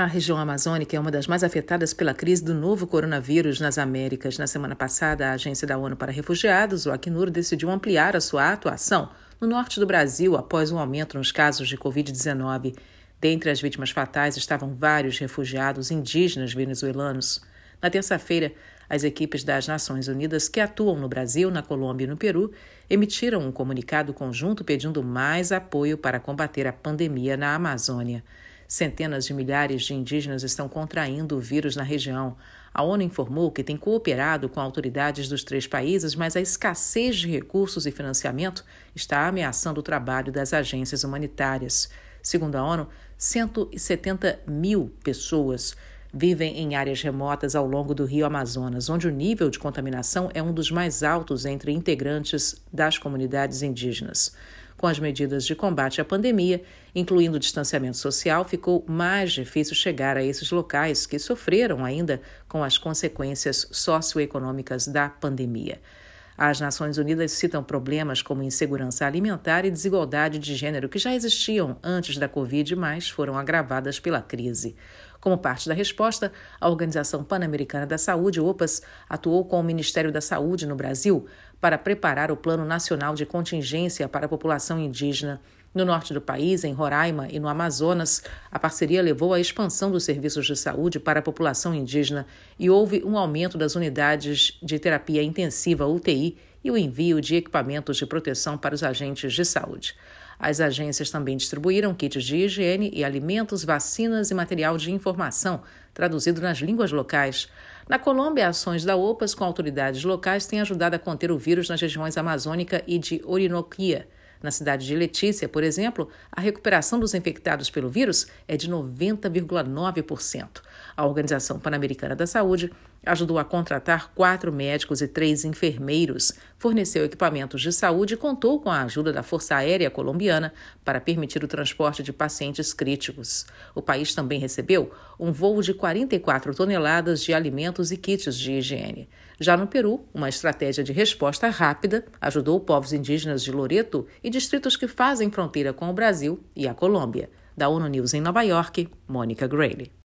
A região amazônica é uma das mais afetadas pela crise do novo coronavírus nas Américas. Na semana passada, a Agência da ONU para Refugiados, o Acnur, decidiu ampliar a sua atuação no norte do Brasil após um aumento nos casos de Covid-19. Dentre as vítimas fatais estavam vários refugiados indígenas venezuelanos. Na terça-feira, as equipes das Nações Unidas que atuam no Brasil, na Colômbia e no Peru emitiram um comunicado conjunto pedindo mais apoio para combater a pandemia na Amazônia. Centenas de milhares de indígenas estão contraindo o vírus na região. A ONU informou que tem cooperado com autoridades dos 3 países, mas a escassez de recursos e financiamento está ameaçando o trabalho das agências humanitárias. Segundo a ONU, 170 mil pessoas vivem em áreas remotas ao longo do rio Amazonas, onde o nível de contaminação é um dos mais altos entre integrantes das comunidades indígenas. Com as medidas de combate à pandemia, incluindo o distanciamento social, ficou mais difícil chegar a esses locais que sofreram ainda com as consequências socioeconômicas da pandemia. As Nações Unidas citam problemas como insegurança alimentar e desigualdade de gênero que já existiam antes da Covid, mas foram agravadas pela crise. Como parte da resposta, a Organização Pan-Americana da Saúde, OPAS, atuou com o Ministério da Saúde no Brasil para preparar o Plano Nacional de Contingência para a População Indígena. No norte do país, em Roraima e no Amazonas, a parceria levou à expansão dos serviços de saúde para a população indígena e houve um aumento das unidades de terapia intensiva UTI e o envio de equipamentos de proteção para os agentes de saúde. As agências também distribuíram kits de higiene e alimentos, vacinas e material de informação, traduzido nas línguas locais. Na Colômbia, ações da OPAS com autoridades locais têm ajudado a conter o vírus nas regiões amazônica e de Orinoquia. Na cidade de Letícia, por exemplo, a recuperação dos infectados pelo vírus é de 90,9%. A Organização Pan-Americana da Saúde ajudou a contratar 4 médicos e 3 enfermeiros, forneceu equipamentos de saúde e contou com a ajuda da Força Aérea Colombiana para permitir o transporte de pacientes críticos. O país também recebeu um voo de 44 toneladas de alimentos e kits de higiene. Já no Peru, uma estratégia de resposta rápida ajudou povos indígenas de Loreto e distritos que fazem fronteira com o Brasil e a Colômbia. Da ONU News em Nova York, Mônica Grayle.